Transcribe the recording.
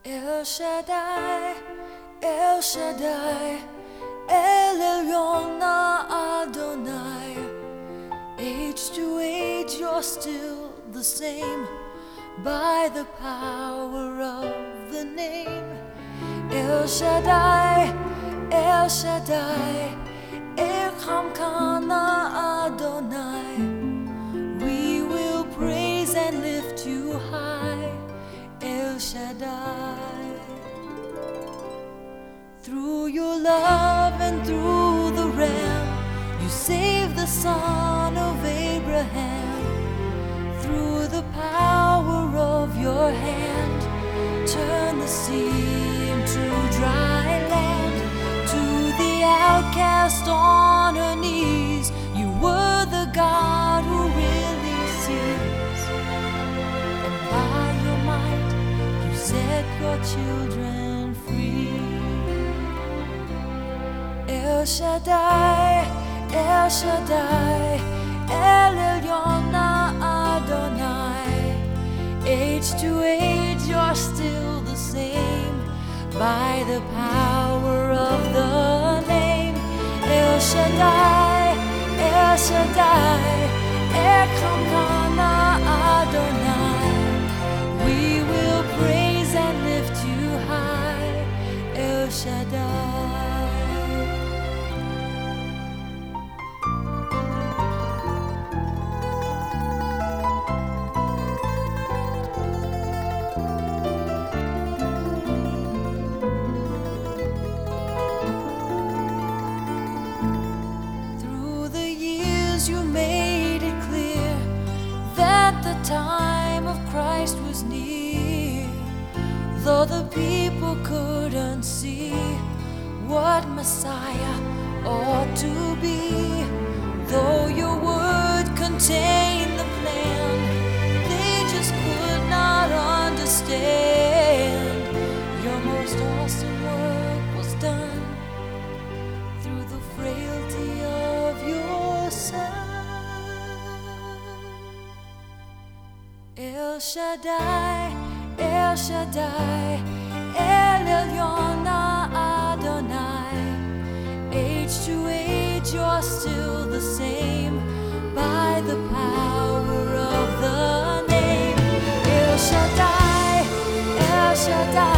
El Shaddai, El Shaddai, El Elyon Adonai. Age to age, you're still the same by the power of the name. El Shaddai, El Shaddai, Echamkana Adonai. We will praise and lift you high, El Shaddai. Through your love and through the Ram, you saved the son of Abraham. Through the power of your hand, turn the sea into dry land. To the outcast on her knees, you were the God who really sees. And by your might, you set your children free. El Shaddai, El Shaddai, El Elyon Adonai. Age to age, you're still the same by the power of the name. El Shaddai, El Shaddai, Echamkana Adonai. We will praise and lift you high, El Shaddai. You made it clear that the time of Christ was near. Though the people couldn't see what Messiah ought to be, though your word contained the plan, they just could not understand. Your most awesome work was done through the frailty of your Son. El Shaddai, El Shaddai, El Elyon Adonai. Age to age, you're still the same by the power of the name. El Shaddai, El Shaddai.